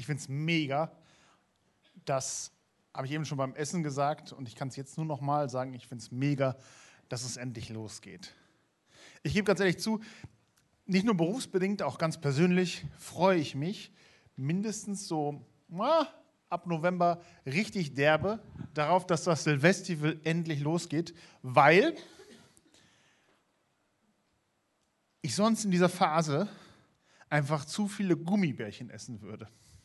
finde es mega. Das habe ich eben schon beim Essen gesagt und ich kann es jetzt nur noch mal sagen, ich finde es mega, dass es endlich losgeht. Ich gebe ganz ehrlich zu, nicht nur berufsbedingt, auch ganz persönlich freue ich mich mindestens so ab November richtig derbe darauf, dass das Silvestival endlich losgeht, weil ich sonst in dieser Phase einfach zu viele Gummibärchen essen würde.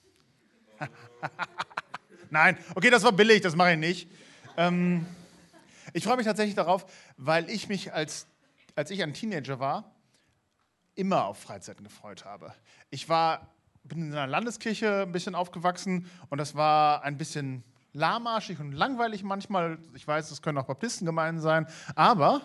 Nein, okay, das war billig, das mache ich nicht. Ich freue mich tatsächlich darauf, weil ich mich, als ich ein Teenager war, immer auf Freizeiten gefreut habe. Bin in einer Landeskirche ein bisschen aufgewachsen und das war ein bisschen lahmarschig und langweilig manchmal. Ich weiß, es können auch Baptistengemeinden sein, aber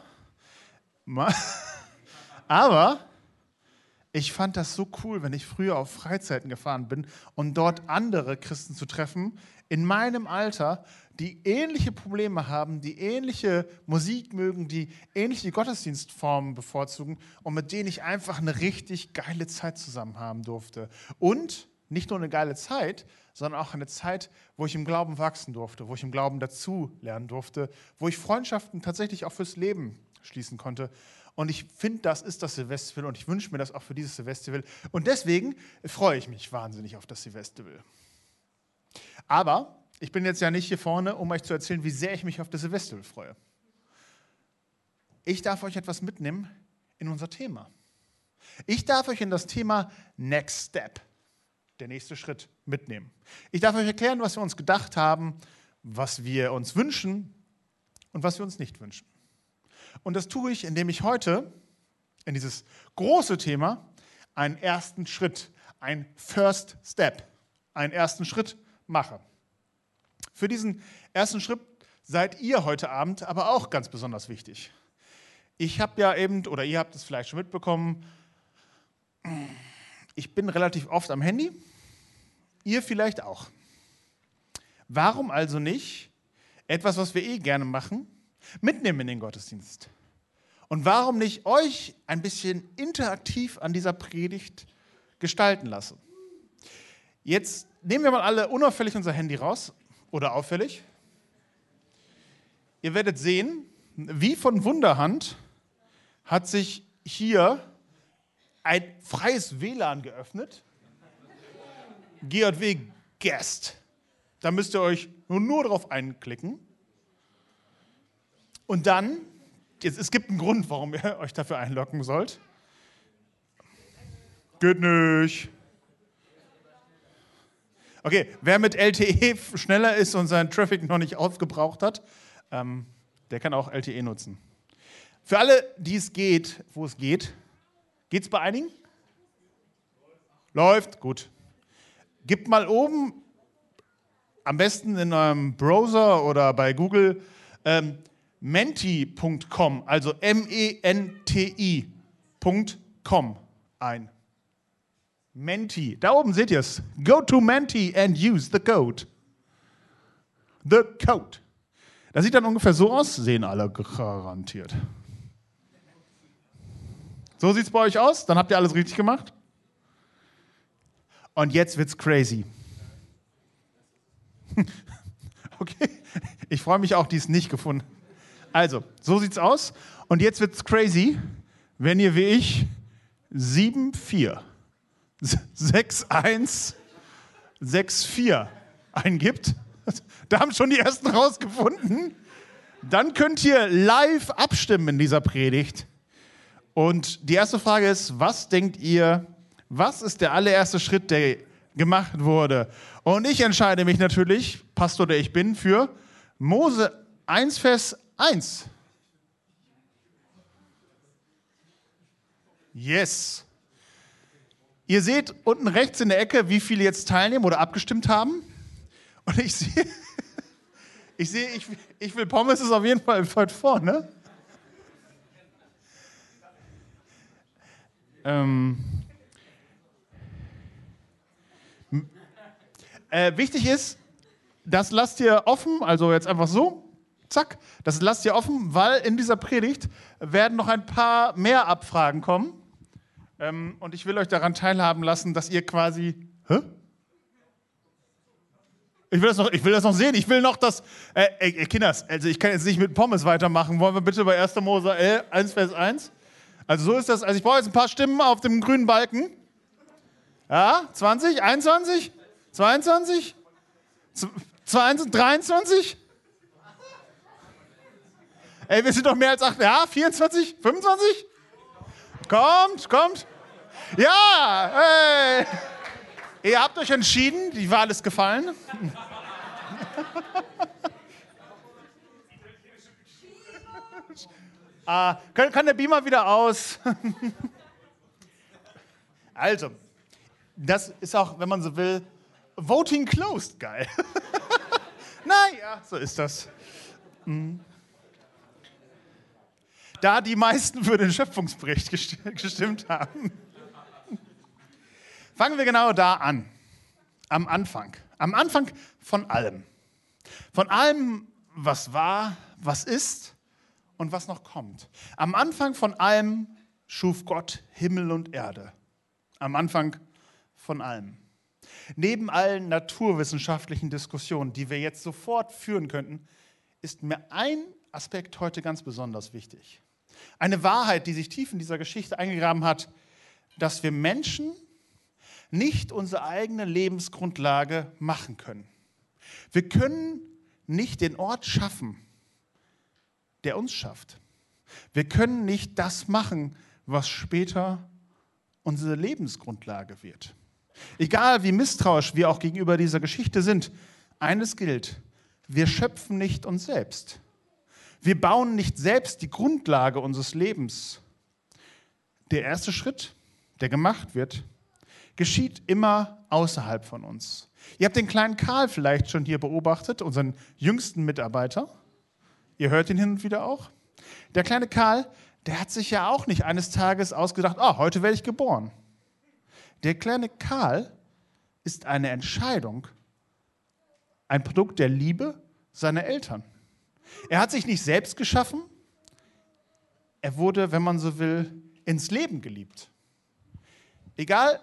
ich fand das so cool, wenn ich früher auf Freizeiten gefahren bin und dort andere Christen zu treffen, in meinem Alter, die ähnliche Probleme haben, die ähnliche Musik mögen, die ähnliche Gottesdienstformen bevorzugen und mit denen ich einfach eine richtig geile Zeit zusammen haben durfte. Und nicht nur eine geile Zeit, sondern auch eine Zeit, wo ich im Glauben wachsen durfte, wo ich im Glauben dazu lernen durfte, wo ich Freundschaften tatsächlich auch fürs Leben schließen konnte. Und ich finde, das ist das Silvestival und ich wünsche mir das auch für dieses Silvestival. Und deswegen freue ich mich wahnsinnig auf das Silvestival. Aber ich bin jetzt ja nicht hier vorne, um euch zu erzählen, wie sehr ich mich auf das Silvestival freue. Ich darf euch etwas mitnehmen in unser Thema. Ich darf euch in das Thema Next Step, der nächste Schritt, mitnehmen. Ich darf euch erklären, was wir uns gedacht haben, was wir uns wünschen und was wir uns nicht wünschen. Und das tue ich, indem ich heute in dieses große Thema einen ersten Schritt, einen First Step, einen ersten Schritt mache. Für diesen ersten Schritt seid ihr heute Abend aber auch ganz besonders wichtig. Ich habe ja eben, oder ihr habt es vielleicht schon mitbekommen, ich bin relativ oft am Handy, ihr vielleicht auch. Warum also nicht etwas, was wir gerne machen, mitnehmen in den Gottesdienst? Und warum nicht euch ein bisschen interaktiv an dieser Predigt gestalten lassen? Jetzt nehmen wir mal alle unauffällig unser Handy raus oder auffällig. Ihr werdet sehen, wie von Wunderhand hat sich hier ein freies WLAN geöffnet. GJW Guest. Da müsst ihr euch nur drauf einklicken. Und dann, es gibt einen Grund, warum ihr euch dafür einloggen sollt. Geht nicht. Okay, wer mit LTE schneller ist und seinen Traffic noch nicht aufgebraucht hat, der kann auch LTE nutzen. Für alle, die es geht, wo es geht, geht es bei einigen? Läuft, gut. Gebt mal oben, am besten in eurem Browser oder bei Google, menti.com, also menti.com ein. Menti, da oben seht ihr es. Go to Menti and use the code. The code. Das sieht dann ungefähr so aus, sehen alle garantiert. So sieht es bei euch aus, dann habt ihr alles richtig gemacht. Und jetzt wird's crazy. Okay, ich freue mich auch, die es nicht gefunden. Also, so sieht's aus. Und jetzt wird's crazy, wenn ihr wie ich 7164 eingibt. Da haben schon die ersten rausgefunden. Dann könnt ihr live abstimmen in dieser Predigt. Und die erste Frage ist, was denkt ihr, was ist der allererste Schritt, der gemacht wurde? Und ich entscheide mich natürlich, Pastor, der ich bin, für Mose 1, Vers 1. Yes. Ihr seht unten rechts in der Ecke, wie viele jetzt teilnehmen oder abgestimmt haben. Und ich sehe, ich will Pommes ist auf jeden Fall weit vorne. Wichtig ist, das lasst ihr offen, also jetzt einfach so, zack, das lasst ihr offen, weil in dieser Predigt werden noch ein paar mehr Abfragen kommen. Und ich will euch daran teilhaben lassen, dass ihr quasi, Ich will das noch sehen. Ich will noch das. Kinders, also ich kann jetzt nicht mit Pommes weitermachen. Wollen wir bitte bei 1. Mose 1, Vers 1? Also so ist das. Also ich brauche jetzt ein paar Stimmen auf dem grünen Balken. Ja, 20, 21, 22, 22, 23? Ey, wir sind doch mehr als 8. Ja, 24, 25? Kommt. Ja, hey. Ihr habt euch entschieden, die Wahl ist gefallen. Kann der Beamer wieder aus? Also, das ist auch, wenn man so will, Voting closed, geil. Naja, so ist das. Da die meisten für den Schöpfungsbericht gestimmt haben. Fangen wir genau da an. Am Anfang. Am Anfang von allem. Von allem, was war, was ist und was noch kommt. Am Anfang von allem schuf Gott Himmel und Erde. Am Anfang von allem. Neben allen naturwissenschaftlichen Diskussionen, die wir jetzt sofort führen könnten, ist mir ein Aspekt heute ganz besonders wichtig. Eine Wahrheit, die sich tief in dieser Geschichte eingegraben hat, dass wir Menschen nicht unsere eigene Lebensgrundlage machen können. Wir können nicht den Ort schaffen, der uns schafft. Wir können nicht das machen, was später unsere Lebensgrundlage wird. Egal wie misstrauisch wir auch gegenüber dieser Geschichte sind, eines gilt: Wir schöpfen nicht uns selbst. Wir bauen nicht selbst die Grundlage unseres Lebens. Der erste Schritt, der gemacht wird, geschieht immer außerhalb von uns. Ihr habt den kleinen Karl vielleicht schon hier beobachtet, unseren jüngsten Mitarbeiter. Ihr hört ihn hin und wieder auch. Der kleine Karl, der hat sich ja auch nicht eines Tages ausgedacht, heute werde ich geboren. Der kleine Karl ist eine Entscheidung, ein Produkt der Liebe seiner Eltern. Er hat sich nicht selbst geschaffen, er wurde, wenn man so will, ins Leben geliebt. Egal.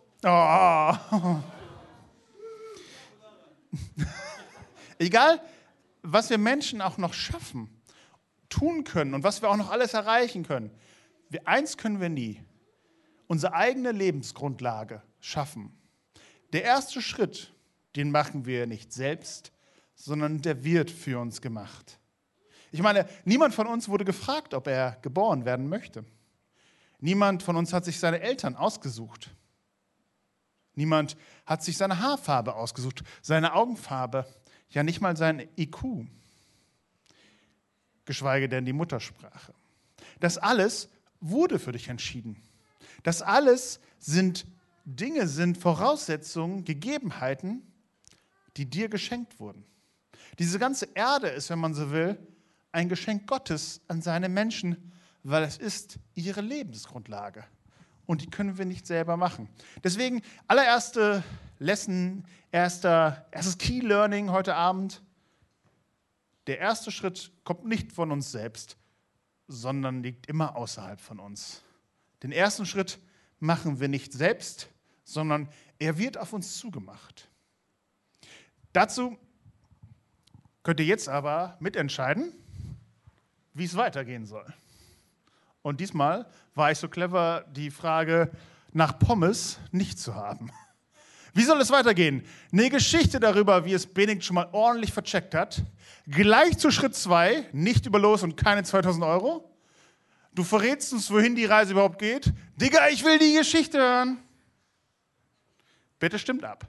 Egal, was wir Menschen auch noch schaffen, tun können und was wir auch noch alles erreichen können. Eins können wir nie: unsere eigene Lebensgrundlage schaffen. Der erste Schritt, den machen wir nicht selbst, sondern der wird für uns gemacht. Ich meine, niemand von uns wurde gefragt, ob er geboren werden möchte. Niemand von uns hat sich seine Eltern ausgesucht. Niemand hat sich seine Haarfarbe ausgesucht, seine Augenfarbe, ja nicht mal sein IQ, geschweige denn die Muttersprache. Das alles wurde für dich entschieden. Das alles sind Dinge, sind Voraussetzungen, Gegebenheiten, die dir geschenkt wurden. Diese ganze Erde ist, wenn man so will, ein Geschenk Gottes an seine Menschen, weil es ist ihre Lebensgrundlage. Und die können wir nicht selber machen. Deswegen allererste Lesson, erstes Key Learning heute Abend. Der erste Schritt kommt nicht von uns selbst, sondern liegt immer außerhalb von uns. Den ersten Schritt machen wir nicht selbst, sondern er wird auf uns zugemacht. Dazu könnt ihr jetzt aber mitentscheiden, wie es weitergehen soll. Und diesmal war ich so clever, die Frage nach Pommes nicht zu haben. Wie soll es weitergehen? Eine Geschichte darüber, wie es Benedikt schon mal ordentlich vercheckt hat. Gleich zu Schritt 2, nicht über Los und keine 2000 Euro. Du verrätst uns, wohin die Reise überhaupt geht. Digga, ich will die Geschichte hören. Bitte stimmt ab.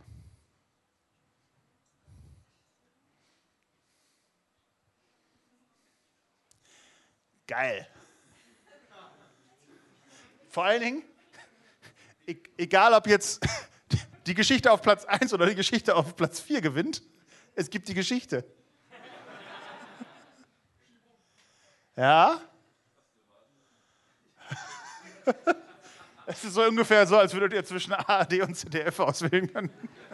Geil. Vor allen Dingen, egal ob jetzt die Geschichte auf Platz 1 oder die Geschichte auf Platz 4 gewinnt, es gibt die Geschichte. Ja? Es ist so ungefähr so, als würdet ihr zwischen ARD und ZDF auswählen können.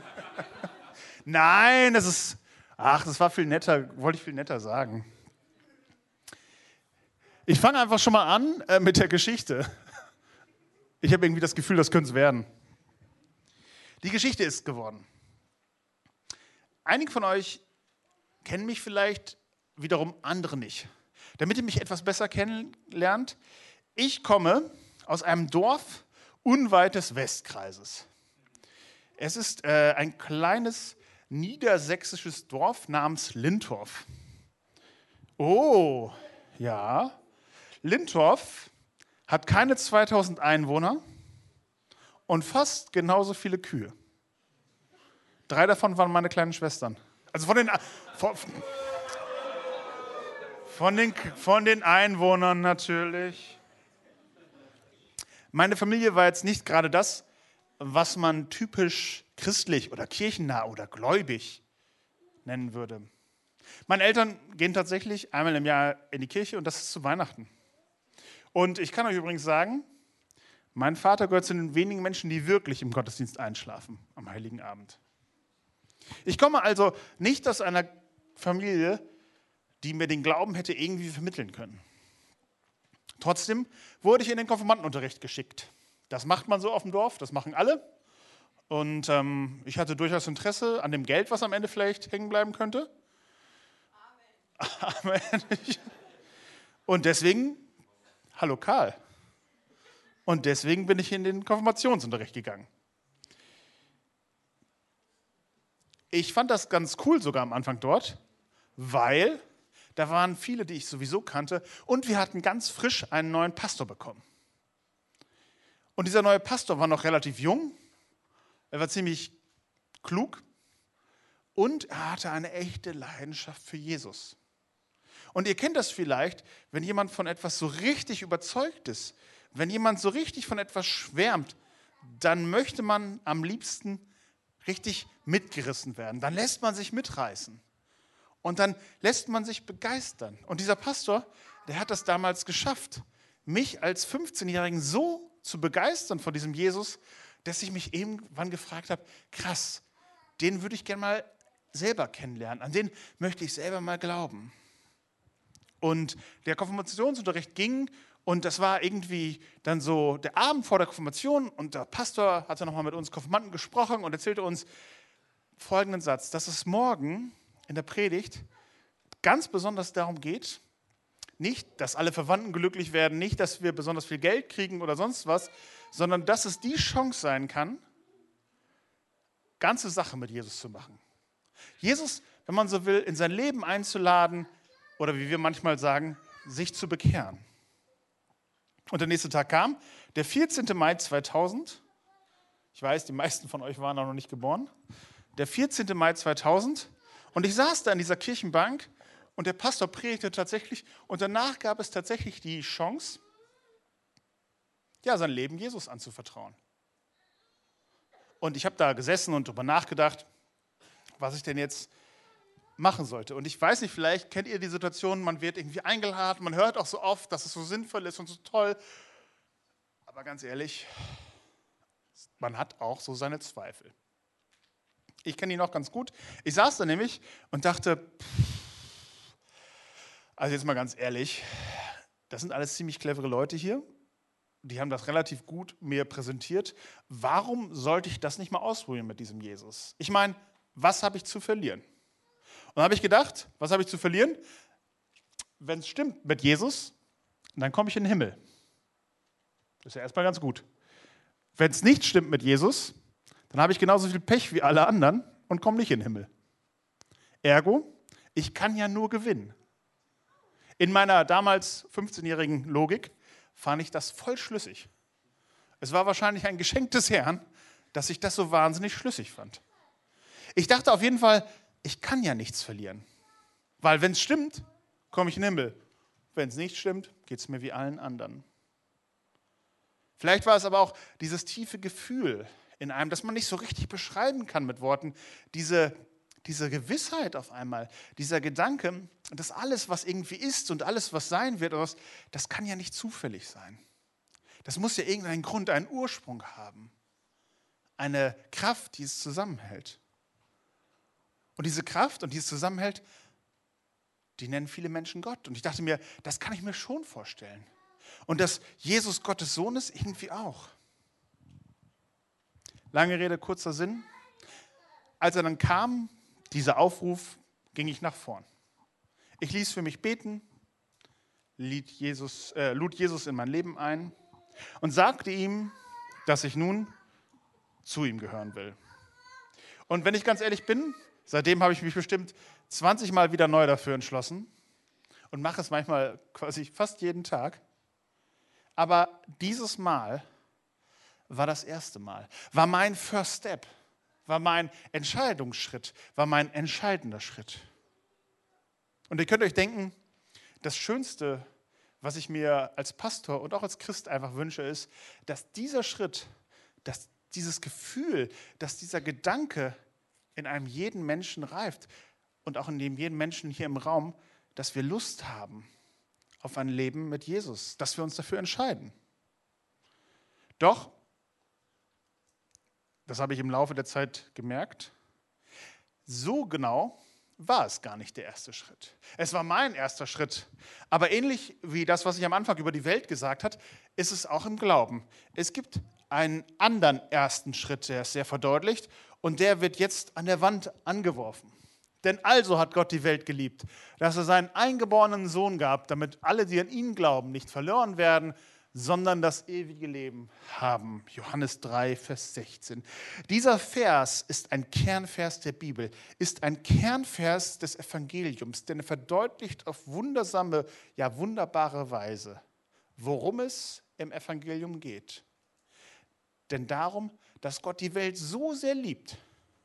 Nein, das war viel netter, wollte ich viel netter sagen. Ich fange einfach schon mal an mit der Geschichte. Ich habe irgendwie das Gefühl, das könnte es werden. Die Geschichte ist geworden. Einige von euch kennen mich vielleicht, wiederum andere nicht. Damit ihr mich etwas besser kennenlernt, ich komme aus einem Dorf unweit des Westkreises. Es ist ein kleines niedersächsisches Dorf namens Lintorf. Oh, ja. Lintorf hat keine 2000 Einwohner und fast genauso viele Kühe. 3 davon waren meine kleinen Schwestern. Also von den Einwohnern natürlich. Meine Familie war jetzt nicht gerade das, was man typisch christlich oder kirchennah oder gläubig nennen würde. Meine Eltern gehen tatsächlich einmal im Jahr in die Kirche und das ist zu Weihnachten. Und ich kann euch übrigens sagen, mein Vater gehört zu den wenigen Menschen, die wirklich im Gottesdienst einschlafen am Heiligen Abend. Ich komme also nicht aus einer Familie, die mir den Glauben hätte irgendwie vermitteln können. Trotzdem wurde ich in den Konfirmandenunterricht geschickt. Das macht man so auf dem Dorf, das machen alle. Und ich hatte durchaus Interesse an dem Geld, was am Ende vielleicht hängen bleiben könnte. Amen. Und deswegen, hallo Karl. Und deswegen bin ich in den Konfirmationsunterricht gegangen. Ich fand das ganz cool sogar am Anfang dort, weil da waren viele, die ich sowieso kannte und wir hatten ganz frisch einen neuen Pastor bekommen. Und dieser neue Pastor war noch relativ jung, er war ziemlich klug und er hatte eine echte Leidenschaft für Jesus. Und ihr kennt das vielleicht, wenn jemand von etwas so richtig überzeugt ist, wenn jemand so richtig von etwas schwärmt, dann möchte man am liebsten richtig mitgerissen werden. Dann lässt man sich mitreißen. Und dann lässt man sich begeistern. Und dieser Pastor, der hat das damals geschafft, mich als 15-Jährigen so zu begeistern von diesem Jesus, dass ich mich irgendwann gefragt habe, krass, den würde ich gerne mal selber kennenlernen. An den möchte ich selber mal glauben. Und der Konfirmationsunterricht ging und das war irgendwie dann so der Abend vor der Konfirmation und der Pastor hatte nochmal mit uns Konfirmanden gesprochen und erzählte uns folgenden Satz, dass es morgen in der Predigt ganz besonders darum geht, nicht, dass alle Verwandten glücklich werden, nicht, dass wir besonders viel Geld kriegen oder sonst was, sondern dass es die Chance sein kann, ganze Sache mit Jesus zu machen. Jesus, wenn man so will, in sein Leben einzuladen oder wie wir manchmal sagen, sich zu bekehren. Und der nächste Tag kam, der 14. Mai 2000. Ich weiß, die meisten von euch waren noch nicht geboren. Der 14. Mai 2000. Und ich saß da in dieser Kirchenbank und der Pastor predigte tatsächlich. Und danach gab es tatsächlich die Chance, ja, sein Leben Jesus anzuvertrauen. Und ich habe da gesessen und darüber nachgedacht, was ich denn jetzt machen sollte. Und ich weiß nicht, vielleicht kennt ihr die Situation, man wird irgendwie eingeladen, man hört auch so oft, dass es so sinnvoll ist und so toll. Aber ganz ehrlich, man hat auch so seine Zweifel. Ich kenne die noch ganz gut. Ich saß da nämlich und dachte, also jetzt mal ganz ehrlich, das sind alles ziemlich clevere Leute hier. Die haben das relativ gut mir präsentiert. Warum sollte ich das nicht mal ausprobieren mit diesem Jesus? Ich meine, was habe ich zu verlieren? Und dann habe ich gedacht, was habe ich zu verlieren? Wenn es stimmt mit Jesus, dann komme ich in den Himmel. Das ist ja erstmal ganz gut. Wenn es nicht stimmt mit Jesus, dann habe ich genauso viel Pech wie alle anderen und komme nicht in den Himmel. Ergo, ich kann ja nur gewinnen. In meiner damals 15-jährigen Logik fand ich das voll schlüssig. Es war wahrscheinlich ein Geschenk des Herrn, dass ich das so wahnsinnig schlüssig fand. Ich dachte auf jeden Fall, ich kann ja nichts verlieren. Weil wenn es stimmt, komme ich in den Himmel. Wenn es nicht stimmt, geht es mir wie allen anderen. Vielleicht war es aber auch dieses tiefe Gefühl in einem, das man nicht so richtig beschreiben kann mit Worten, diese Gewissheit auf einmal, dieser Gedanke, dass alles, was irgendwie ist und alles, was sein wird, das kann ja nicht zufällig sein. Das muss ja irgendeinen Grund, einen Ursprung haben. Eine Kraft, die es zusammenhält. Und diese Kraft und die es zusammenhält, die nennen viele Menschen Gott. Und ich dachte mir, das kann ich mir schon vorstellen. Und dass Jesus Gottes Sohn ist, irgendwie auch. Lange Rede, kurzer Sinn. Als er dann kam, dieser Aufruf ging ich nach vorn. Ich ließ für mich beten, lud Jesus in mein Leben ein und sagte ihm, dass ich nun zu ihm gehören will. Und wenn ich ganz ehrlich bin, seitdem habe ich mich bestimmt 20 Mal wieder neu dafür entschlossen und mache es manchmal quasi fast jeden Tag. Aber dieses Mal war das erste Mal, war mein First Step, war mein Entscheidungsschritt, war mein entscheidender Schritt. Und ihr könnt euch denken, das Schönste, was ich mir als Pastor und auch als Christ einfach wünsche, ist, dass dieser Schritt, dass dieses Gefühl, dass dieser Gedanke in einem jeden Menschen reift und auch in dem jeden Menschen hier im Raum, dass wir Lust haben auf ein Leben mit Jesus, dass wir uns dafür entscheiden. Doch, das habe ich im Laufe der Zeit gemerkt, so genau war es gar nicht der erste Schritt. Es war mein erster Schritt. Aber ähnlich wie das, was ich am Anfang über die Welt gesagt habe, ist es auch im Glauben. Es gibt einen anderen ersten Schritt, der es sehr verdeutlicht und der wird jetzt an der Wand angeworfen. Denn also hat Gott die Welt geliebt, dass er seinen eingeborenen Sohn gab, damit alle, die an ihn glauben, nicht verloren werden, sondern das ewige Leben haben. Johannes 3, Vers 16. Dieser Vers ist ein Kernvers der Bibel, ist ein Kernvers des Evangeliums, denn er verdeutlicht auf wundersame, ja wunderbare Weise, worum es im Evangelium geht. Denn darum, dass Gott die Welt so sehr liebt,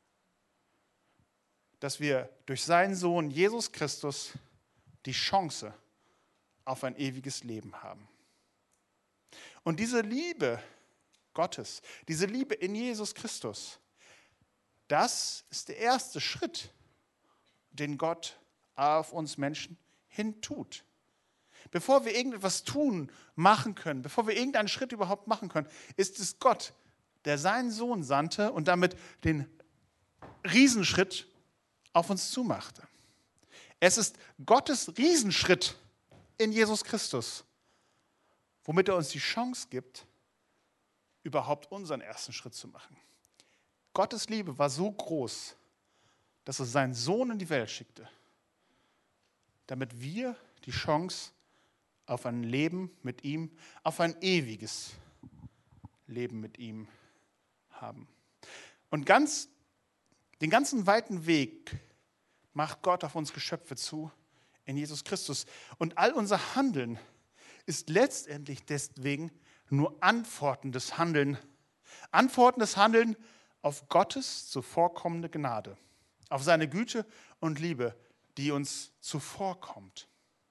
dass wir durch seinen Sohn Jesus Christus die Chance auf ein ewiges Leben haben. Und diese Liebe Gottes, diese Liebe in Jesus Christus, das ist der erste Schritt, den Gott auf uns Menschen hin tut. Bevor wir irgendetwas machen können, bevor wir irgendeinen Schritt überhaupt machen können, ist es Gott, der seinen Sohn sandte und damit den Riesenschritt auf uns zumachte. Es ist Gottes Riesenschritt in Jesus Christus, womit er uns die Chance gibt, überhaupt unseren ersten Schritt zu machen. Gottes Liebe war so groß, dass er seinen Sohn in die Welt schickte, damit wir die Chance auf ein Leben mit ihm, auf ein ewiges Leben mit ihm haben. Und den ganzen weiten Weg macht Gott auf uns Geschöpfe zu in Jesus Christus. Und all unser Handeln ist letztendlich deswegen nur antwortendes Handeln. Antwortendes Handeln auf Gottes zuvorkommende Gnade, auf seine Güte und Liebe, die uns zuvorkommt.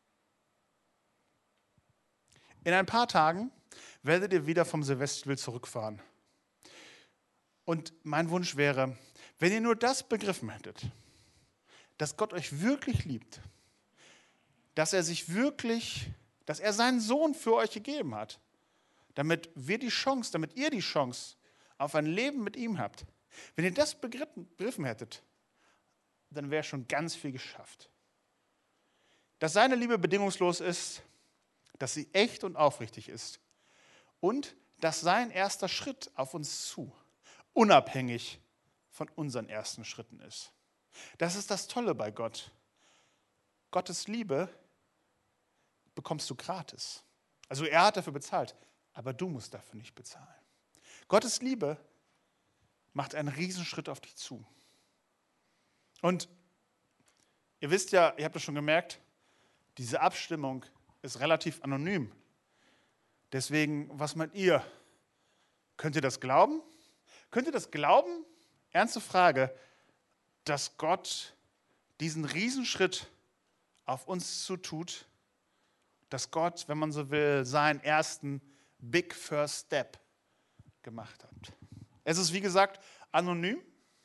In ein paar Tagen werdet ihr wieder vom Silvester zurückfahren. Und mein Wunsch wäre, wenn ihr nur das begriffen hättet, dass Gott euch wirklich liebt, dass er seinen Sohn für euch gegeben hat, damit ihr die Chance auf ein Leben mit ihm habt. Wenn ihr das begriffen hättet, dann wäre schon ganz viel geschafft. Dass seine Liebe bedingungslos ist, dass sie echt und aufrichtig ist und dass sein erster Schritt auf uns zu unabhängig von unseren ersten Schritten ist. Das ist das Tolle bei Gott. Gottes Liebe bekommst du gratis. Also er hat dafür bezahlt, aber du musst dafür nicht bezahlen. Gottes Liebe macht einen Riesenschritt auf dich zu. Und ihr wisst ja, ihr habt es schon gemerkt, diese Abstimmung ist relativ anonym. Deswegen, was meint ihr? Könnt ihr das glauben? Könnt ihr das glauben? Ernste Frage, dass Gott diesen Riesenschritt auf uns zutut, dass Gott, wenn man so will, seinen ersten Big First Step gemacht hat. Es ist, wie gesagt, anonym.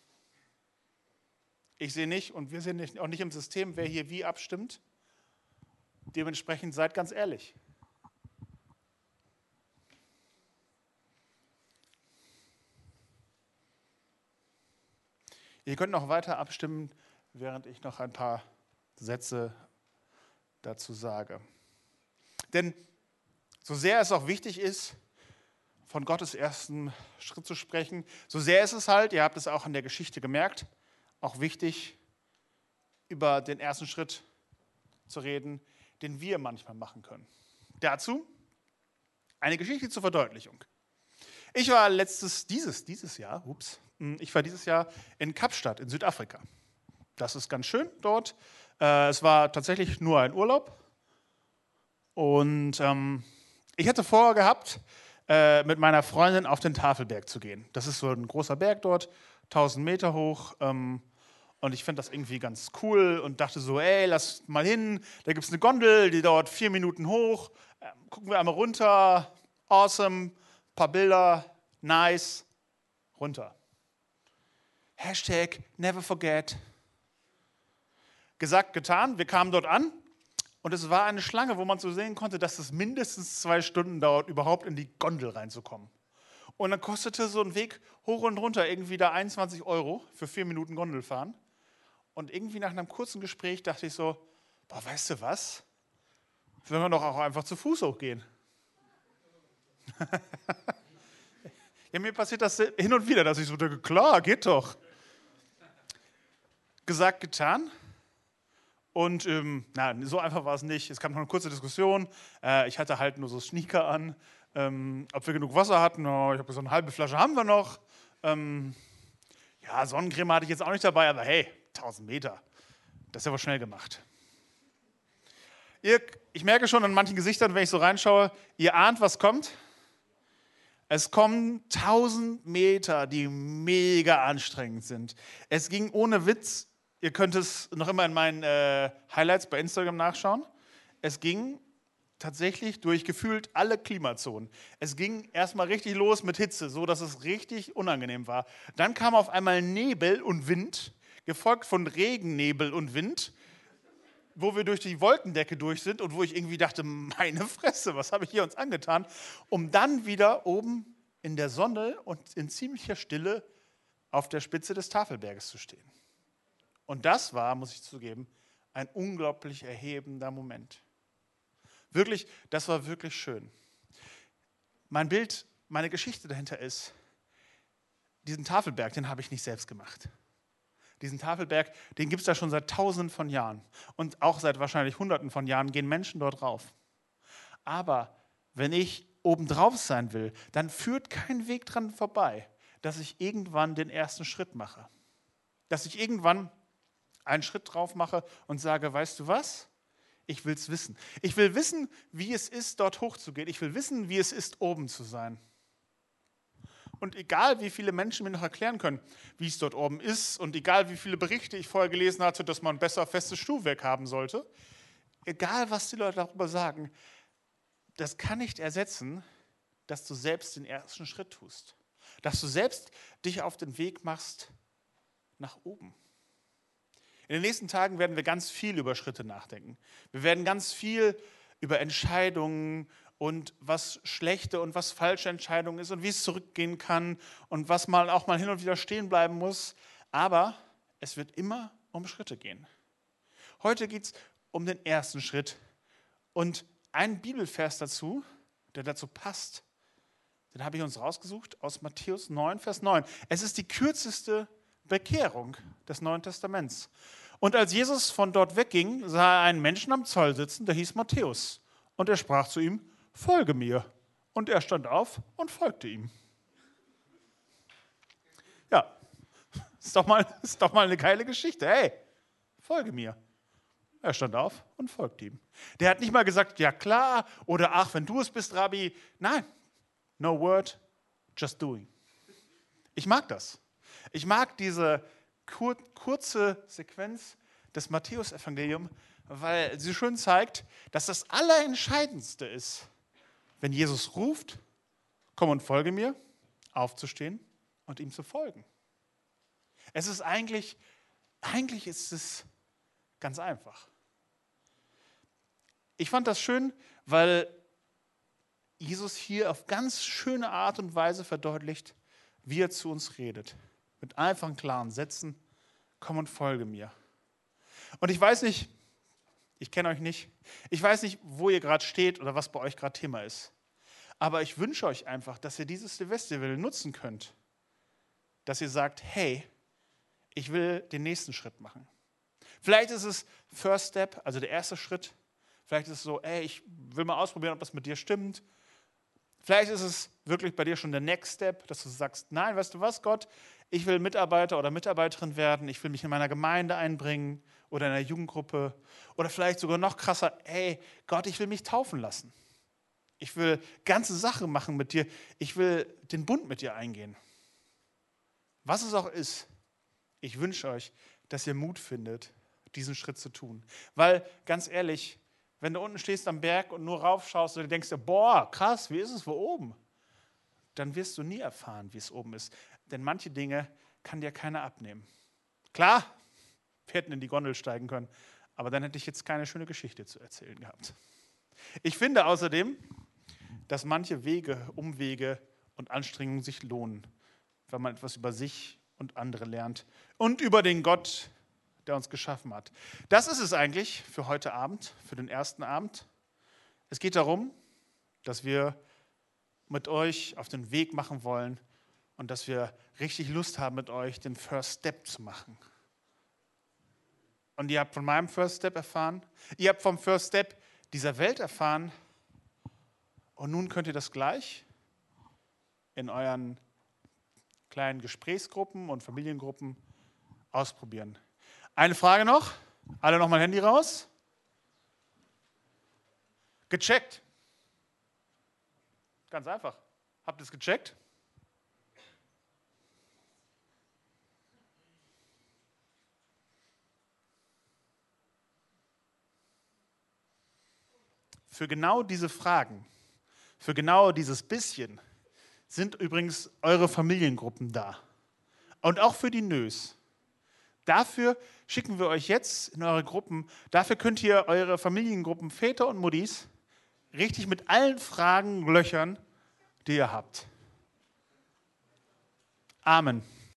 Ich sehe nicht und wir sehen auch nicht im System, wer hier wie abstimmt. Dementsprechend seid ganz ehrlich. Ihr könnt noch weiter abstimmen, während ich noch ein paar Sätze dazu sage. Denn so sehr es auch wichtig ist, von Gottes ersten Schritt zu sprechen, so sehr ist es halt, ihr habt es auch in der Geschichte gemerkt, auch wichtig, über den ersten Schritt zu reden, den wir manchmal machen können. Dazu eine Geschichte zur Verdeutlichung. Ich war dieses Jahr in Kapstadt in Südafrika. Das ist ganz schön dort. Es war tatsächlich nur ein Urlaub. Und ich hatte vorher gehabt, mit meiner Freundin auf den Tafelberg zu gehen. Das ist so ein großer Berg dort, 1000 Meter hoch. Und ich fand das irgendwie ganz cool und dachte so, ey, lass mal hin. Da gibt es eine Gondel, die dauert 4 Minuten hoch. Gucken wir einmal runter. Awesome. Paar Bilder. Nice. Runter. Hashtag never forget. Gesagt, getan. Wir kamen dort an. Und es war eine Schlange, wo man so sehen konnte, dass es mindestens 2 Stunden dauert, überhaupt in die Gondel reinzukommen. Und dann kostete so ein Weg hoch und runter irgendwie da 21 € für 4 Minuten Gondelfahren. Und irgendwie nach einem kurzen Gespräch dachte ich so, boah, weißt du was? Wenn wir doch auch einfach zu Fuß hochgehen. Ja, mir passiert das hin und wieder, dass ich so denke, klar, geht doch. Gesagt, getan. Und so einfach war es nicht. Es kam noch eine kurze Diskussion. Ich hatte halt nur so Sneaker an. Ob wir genug Wasser hatten. Oh, ich habe gesagt, eine halbe Flasche haben wir noch. Sonnencreme hatte ich jetzt auch nicht dabei, aber hey, 1000 Meter. Das ist ja wohl schnell gemacht. Ich merke schon an manchen Gesichtern, wenn ich so reinschaue, ihr ahnt, was kommt. Es kommen 1000 Meter, die mega anstrengend sind. Es ging ohne Witz. Ihr könnt es noch immer in meinen Highlights bei Instagram nachschauen. Es ging tatsächlich durch gefühlt alle Klimazonen. Es ging erstmal richtig los mit Hitze, so dass es richtig unangenehm war. Dann kam auf einmal Nebel und Wind, gefolgt von Regen, Nebel und Wind, wo wir durch die Wolkendecke durch sind und wo ich irgendwie dachte, meine Fresse, was habe ich hier uns angetan? Um dann wieder oben in der Sonne und in ziemlicher Stille auf der Spitze des Tafelberges zu stehen. Und das war, muss ich zugeben, ein unglaublich erhebender Moment. Wirklich, das war wirklich schön. Mein Bild, meine Geschichte dahinter ist, diesen Tafelberg, den habe ich nicht selbst gemacht. Diesen Tafelberg, den gibt es da schon seit Tausenden von Jahren. Und auch seit wahrscheinlich Hunderten von Jahren gehen Menschen dort rauf. Aber wenn ich obendrauf sein will, dann führt kein Weg dran vorbei, dass ich irgendwann den ersten Schritt mache. Dass ich irgendwann einen Schritt drauf mache und sage, weißt du was? Ich will es wissen. Ich will wissen, wie es ist, dort hochzugehen. Ich will wissen, wie es ist, oben zu sein. Und egal, wie viele Menschen mir noch erklären können, wie es dort oben ist, und egal, wie viele Berichte ich vorher gelesen hatte, dass man besser festes Schuhwerk haben sollte, egal, was die Leute darüber sagen, das kann nicht ersetzen, dass du selbst den ersten Schritt tust. Dass du selbst dich auf den Weg machst nach oben. In den nächsten Tagen werden wir ganz viel über Schritte nachdenken. Wir werden ganz viel über Entscheidungen und was schlechte und was falsche Entscheidungen ist und wie es zurückgehen kann und was mal auch mal hin und wieder stehen bleiben muss. Aber es wird immer um Schritte gehen. Heute geht es um den ersten Schritt und ein Bibelvers dazu, der dazu passt, den habe ich uns rausgesucht aus Matthäus 9, Vers 9. Es ist die kürzeste Bekehrung des Neuen Testaments. Und als Jesus von dort wegging, sah er einen Menschen am Zoll sitzen, der hieß Matthäus. Und er sprach zu ihm, folge mir. Und er stand auf und folgte ihm. Ja, ist doch mal eine geile Geschichte. Hey, folge mir. Er stand auf und folgte ihm. Der hat nicht mal gesagt, ja klar, oder ach, wenn du es bist, Rabbi. Nein, no word, just doing. Ich mag das. Ich mag diese kurze Sequenz des Matthäus-Evangeliums, weil sie schön zeigt, dass das Allerentscheidendste ist, wenn Jesus ruft, komm und folge mir, aufzustehen und ihm zu folgen. Es ist eigentlich ist es ganz einfach. Ich fand das schön, weil Jesus hier auf ganz schöne Art und Weise verdeutlicht, wie er zu uns redet. Mit einfachen, klaren Sätzen, komm und folge mir. Und ich weiß nicht, ich kenne euch nicht, ich weiß nicht, wo ihr gerade steht oder was bei euch gerade Thema ist. Aber ich wünsche euch einfach, dass ihr dieses Festival nutzen könnt. Dass ihr sagt, hey, ich will den nächsten Schritt machen. Vielleicht ist es First Step, also der erste Schritt. Vielleicht ist es so, ich will mal ausprobieren, ob das mit dir stimmt. Vielleicht ist es wirklich bei dir schon der Next Step, dass du sagst, nein, weißt du was, Gott, ich will Mitarbeiter oder Mitarbeiterin werden, ich will mich in meiner Gemeinde einbringen oder in einer Jugendgruppe. Oder vielleicht sogar noch krasser, Gott, ich will mich taufen lassen. Ich will ganze Sachen machen mit dir. Ich will den Bund mit dir eingehen. Was es auch ist, ich wünsche euch, dass ihr Mut findet, diesen Schritt zu tun. Weil, ganz ehrlich, wenn du unten stehst am Berg und nur raufschaust und denkst dir, boah, krass, wie ist es wo oben? Dann wirst du nie erfahren, wie es oben ist. Denn manche Dinge kann dir keiner abnehmen. Klar, wir hätten in die Gondel steigen können, aber dann hätte ich jetzt keine schöne Geschichte zu erzählen gehabt. Ich finde außerdem, dass manche Wege, Umwege und Anstrengungen sich lohnen, wenn man etwas über sich und andere lernt und über den Gott, der uns geschaffen hat. Das ist es eigentlich für heute Abend, für den ersten Abend. Es geht darum, dass wir mit euch auf den Weg machen wollen und dass wir richtig Lust haben, mit euch den First Step zu machen. Und ihr habt von meinem First Step erfahren, ihr habt vom First Step dieser Welt erfahren und nun könnt ihr das gleich in euren kleinen Gesprächsgruppen und Familiengruppen ausprobieren. Eine Frage noch. Alle nochmal Handy raus. Gecheckt. Ganz einfach. Habt ihr es gecheckt? Für genau diese Fragen, für genau dieses bisschen sind übrigens eure Familiengruppen da. Und auch für die Nös. Dafür schicken wir euch jetzt in eure Gruppen, dafür könnt ihr eure Familiengruppen, Väter und Muttis, richtig mit allen Fragen löchern, die ihr habt. Amen.